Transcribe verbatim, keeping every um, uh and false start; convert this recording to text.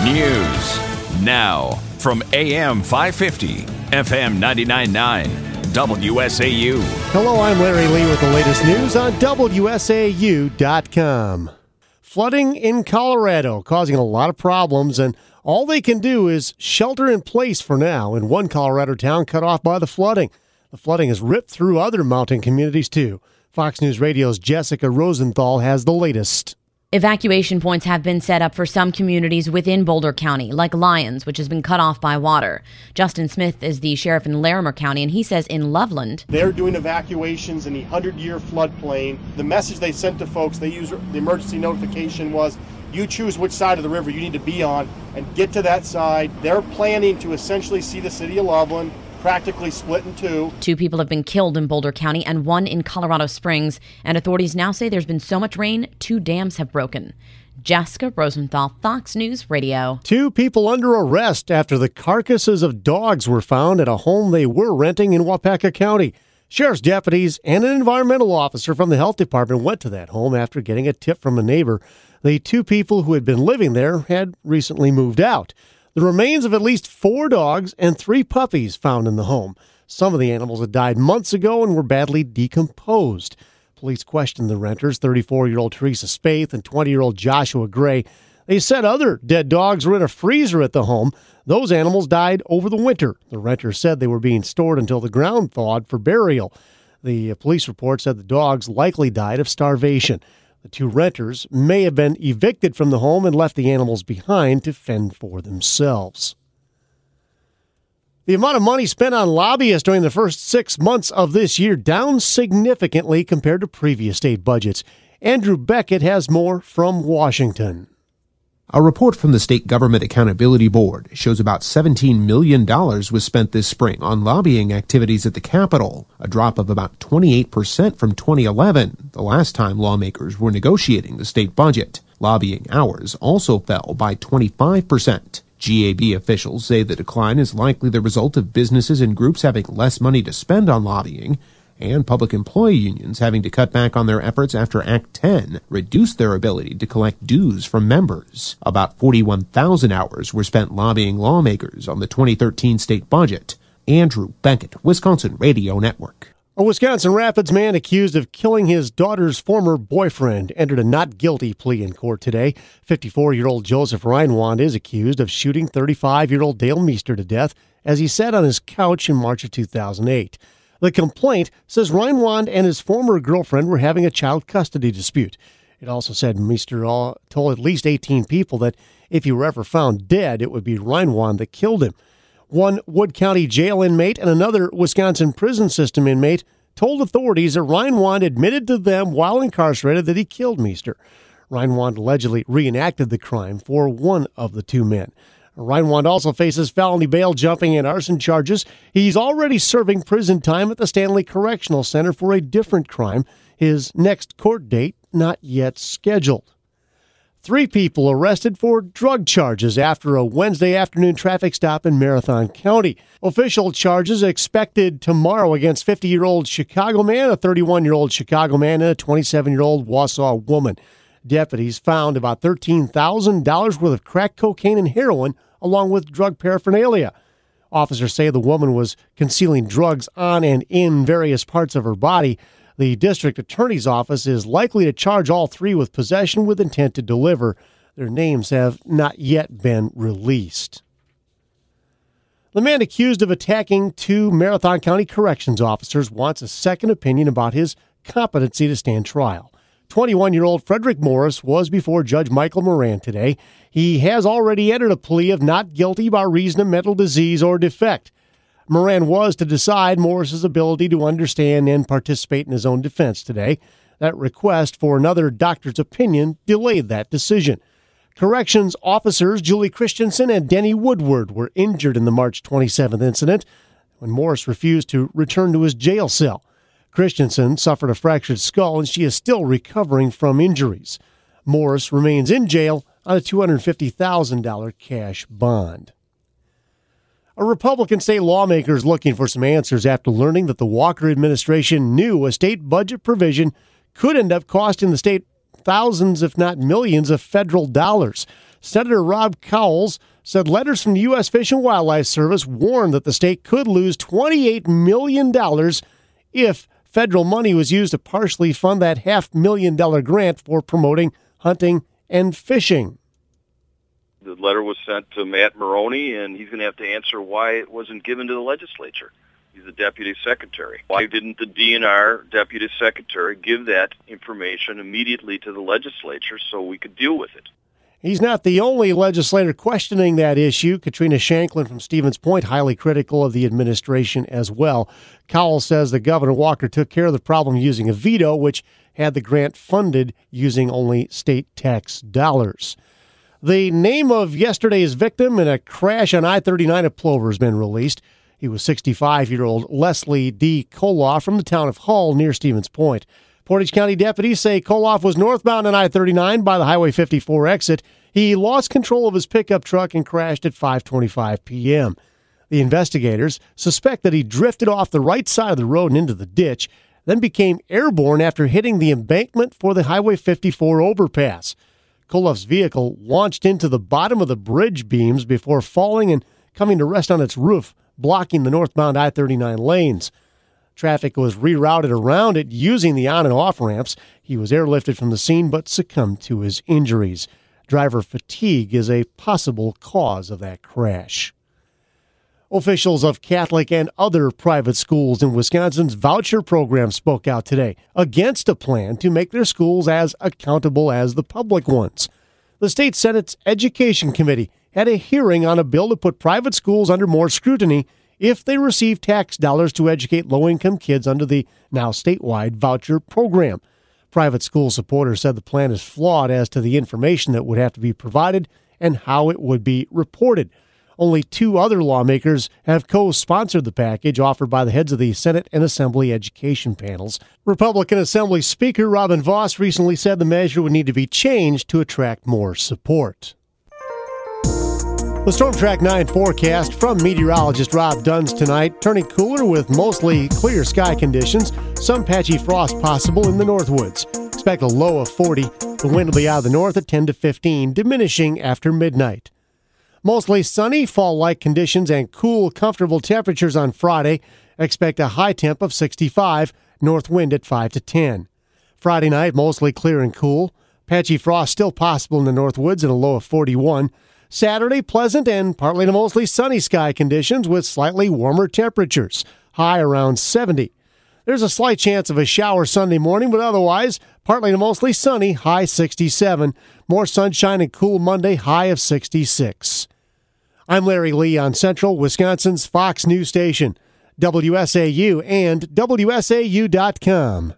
News now from A M five fifty, F M ninety-nine point nine, W S A U. Hello, I'm Larry Lee with the latest news on W S A U dot com. Flooding in Colorado causing a lot of problems, and all they can do is shelter in place for now in one Colorado town cut off by the flooding. The flooding has ripped through other mountain communities too. Fox News Radio's Jessica Rosenthal has the latest. Evacuation points have been set up for some communities within Boulder County, like Lyons, which has been cut off by water. Justin Smith is the sheriff in Larimer County, and he says in Loveland, they're doing evacuations in the hundred-year floodplain. The message they sent to folks, they use the emergency notification was, you choose which side of the river you need to be on and get to that side. They're planning to essentially see the city of Loveland practically split in two. Two people have been killed in Boulder County and one in Colorado Springs, and authorities now say there's been so much rain, two dams have broken. Jessica Rosenthal, Fox News Radio. Two people under arrest after the carcasses of dogs were found at a home they were renting in Waupaca County. Sheriff's deputies and an environmental officer from the health department went to that home after getting a tip from a neighbor. The two people who had been living there had recently moved out. The remains of at least four dogs and three puppies found in the home. Some of the animals had died months ago and were badly decomposed. Police questioned the renters, thirty-four-year-old Teresa Spaeth and twenty-year-old Joshua Gray. They said other dead dogs were in a freezer at the home. Those animals died over the winter. The renters said they were being stored until the ground thawed for burial. The police report said the dogs likely died of starvation. The two renters may have been evicted from the home and left the animals behind to fend for themselves. The amount of money spent on lobbyists during the first six months of this year down significantly compared to previous state budgets. Andrew Beckett has more from Washington. A report from the State Government Accountability Board shows about seventeen million dollars was spent this spring on lobbying activities at the Capitol, a drop of about twenty-eight percent from twenty eleven, the last time lawmakers were negotiating the state budget. Lobbying hours also fell by twenty-five percent. G A B officials say the decline is likely the result of businesses and groups having less money to spend on lobbying, and public employee unions having to cut back on their efforts after Act ten reduced their ability to collect dues from members. About forty-one thousand hours were spent lobbying lawmakers on the twenty thirteen state budget. Andrew Beckett, Wisconsin Radio Network. A Wisconsin Rapids man accused of killing his daughter's former boyfriend entered a not guilty plea in court today. fifty-four-year-old Joseph Reinwand is accused of shooting thirty-five-year-old Dale Meester to death as he sat on his couch in March of two thousand eight. The complaint says Reinwand and his former girlfriend were having a child custody dispute. It also said Meester told at least eighteen people that if he were ever found dead, it would be Reinwand that killed him. One Wood County jail inmate and another Wisconsin prison system inmate told authorities that Reinwand admitted to them while incarcerated that he killed Meester. Reinwand allegedly reenacted the crime for one of the two men. Reinwand also faces felony bail jumping and arson charges. He's already serving prison time at the Stanley Correctional Center for a different crime. His next court date not yet scheduled. Three people arrested for drug charges after a Wednesday afternoon traffic stop in Marathon County. Official charges expected tomorrow against fifty-year-old Chicago man, a thirty-one-year-old Chicago man, and a twenty-seven-year-old Wausau woman. Deputies found about thirteen thousand dollars worth of crack cocaine and heroin, along with drug paraphernalia. Officers say the woman was concealing drugs on and in various parts of her body. The district attorney's office is likely to charge all three with possession with intent to deliver. Their names have not yet been released. The man accused of attacking two Marathon County corrections officers wants a second opinion about his competency to stand trial. twenty-one-year-old Frederick Morris was before Judge Michael Moran today. He has already entered a plea of not guilty by reason of mental disease or defect. Moran was to decide Morris's ability to understand and participate in his own defense today. That request for another doctor's opinion delayed that decision. Corrections officers Julie Christensen and Denny Woodward were injured in the March twenty-seventh incident when Morris refused to return to his jail cell. Christensen suffered a fractured skull, and she is still recovering from injuries. Morris remains in jail on a two hundred fifty thousand dollars cash bond. A Republican state lawmaker is looking for some answers after learning that the Walker administration knew a state budget provision could end up costing the state thousands, if not millions, of federal dollars. Senator Rob Cowles said letters from the U S Fish and Wildlife Service warned that the state could lose twenty-eight million dollars if federal money was used to partially fund that half million dollar grant for promoting hunting and fishing. The letter was sent to Matt Maroney, and he's going to have to answer why it wasn't given to the legislature. He's the deputy secretary. Why didn't the D N R deputy secretary give that information immediately to the legislature so we could deal with it? He's not the only legislator questioning that issue. Katrina Shanklin from Stevens Point, highly critical of the administration as well. Cowell says that Governor Walker took care of the problem using a veto, which had the grant funded using only state tax dollars. The name of yesterday's victim in a crash on I thirty-nine at Plover has been released. He was sixty-five-year-old Leslie D. Koloff from the town of Hull near Stevens Point. Portage County deputies say Koloff was northbound on I thirty-nine by the Highway fifty-four exit. He lost control of his pickup truck and crashed at five twenty-five p.m. The investigators suspect that he drifted off the right side of the road and into the ditch, then became airborne after hitting the embankment for the Highway fifty-four overpass. Koloff's vehicle launched into the bottom of the bridge beams before falling and coming to rest on its roof, blocking the northbound I thirty-nine lanes. Traffic was rerouted around it using the on and off ramps. He was airlifted from the scene but succumbed to his injuries. Driver fatigue is a possible cause of that crash. Officials of Catholic and other private schools in Wisconsin's voucher program spoke out today against a plan to make their schools as accountable as the public ones. The state Senate's Education Committee had a hearing on a bill to put private schools under more scrutiny if they receive tax dollars to educate low-income kids under the now statewide voucher program. Private school supporters said the plan is flawed as to the information that would have to be provided and how it would be reported. Only two other lawmakers have co-sponsored the package offered by the heads of the Senate and Assembly education panels. Republican Assembly Speaker Robin Vos recently said the measure would need to be changed to attract more support. The Storm Track nine forecast from meteorologist Rob Duns tonight, turning cooler with mostly clear sky conditions, some patchy frost possible in the Northwoods. Expect a low of forty. The wind will be out of the north at ten to fifteen, diminishing after midnight. Mostly sunny, fall-like conditions and cool, comfortable temperatures on Friday. Expect a high temp of sixty-five, north wind at five to ten. Friday night, mostly clear and cool. Patchy frost still possible in the Northwoods and a low of forty-one. Saturday, pleasant and partly to mostly sunny sky conditions with slightly warmer temperatures, high around seventy. There's a slight chance of a shower Sunday morning, but otherwise, partly to mostly sunny, high sixty-seven. More sunshine and cool Monday, high of sixty-six. I'm Larry Lee on Central Wisconsin's Fox News Station, W S A U and W S A U dot com.